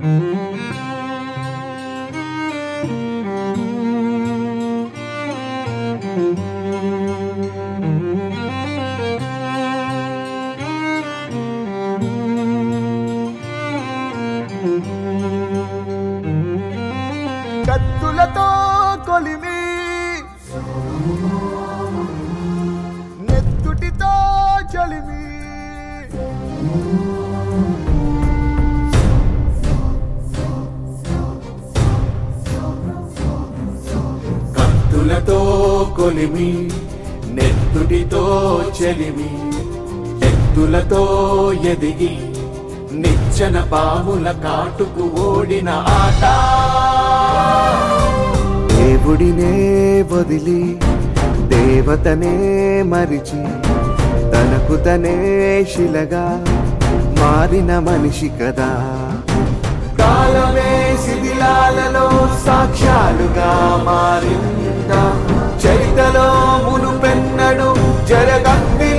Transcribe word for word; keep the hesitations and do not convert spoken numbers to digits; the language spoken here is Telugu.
కత్తులతో కొలిమి నెత్తుటితో చలిమి కత్తులతో కొలిమి నెత్తుటితో చెలిమి ఎత్తులతో ఎదిగి నిచ్చెన పాముల కాటుకు ఓడిన ఆట. దేవుడినే వదిలి దేవతనే మరిచి తనకు తనే శిలగా మారిన మనిషి కదా. కాలమే శిథిలాలలో సాక్ష్యాలుగా మారిందా, చరితలో మునుపెన్నడు జరగంది